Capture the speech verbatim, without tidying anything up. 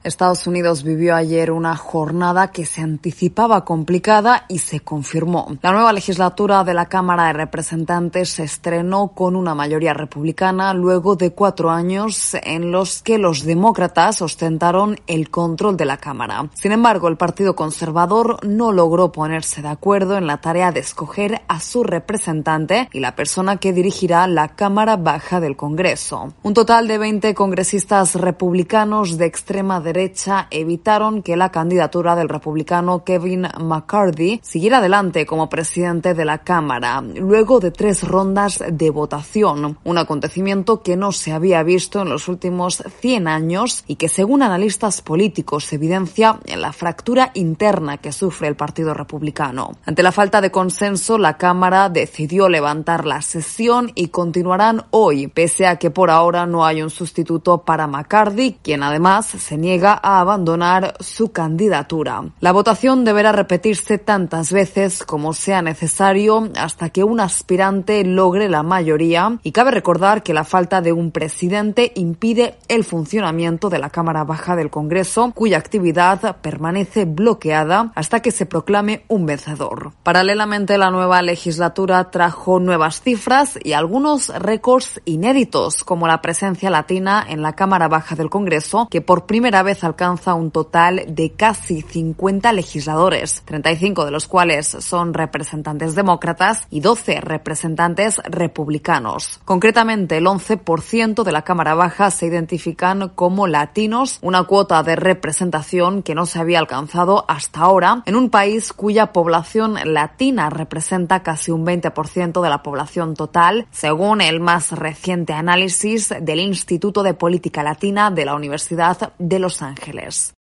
Estados Unidos vivió ayer una jornada que se anticipaba complicada y se confirmó. La nueva legislatura de la Cámara de Representantes se estrenó con una mayoría republicana luego de cuatro años en los que los demócratas ostentaron el control de la Cámara. Sin embargo, el Partido Conservador no logró ponerse de acuerdo en la tarea de escoger a su representante y la persona que dirigirá la Cámara Baja del Congreso. Un total de veinte congresistas republicanos de extrema derecha derecha evitaron que la candidatura del republicano Kevin McCarthy siguiera adelante como presidente de la Cámara, luego de tres rondas de votación, un acontecimiento que no se había visto en los últimos cien años y que, según analistas políticos, evidencia en la fractura interna que sufre el Partido Republicano. Ante la falta de consenso, la Cámara decidió levantar la sesión y continuarán hoy, pese a que por ahora no hay un sustituto para McCarthy, quien además se niega a abandonar su candidatura. La votación deberá repetirse tantas veces como sea necesario hasta que un aspirante logre la mayoría, y cabe recordar que la falta de un presidente impide el funcionamiento de la Cámara Baja del Congreso, cuya actividad permanece bloqueada hasta que se proclame un vencedor. Paralelamente, la nueva legislatura trajo nuevas cifras y algunos récords inéditos, como la presencia latina en la Cámara Baja del Congreso, que por primera vez alcanza un total de casi cincuenta legisladores, treinta y cinco de los cuales son representantes demócratas y doce representantes republicanos. Concretamente, el once por ciento de la Cámara Baja se identifican como latinos, una cuota de representación que no se había alcanzado hasta ahora en un país cuya población latina representa casi un veinte por ciento de la población total, según el más reciente análisis del Instituto de Política Latina de la Universidad de Los Ángeles.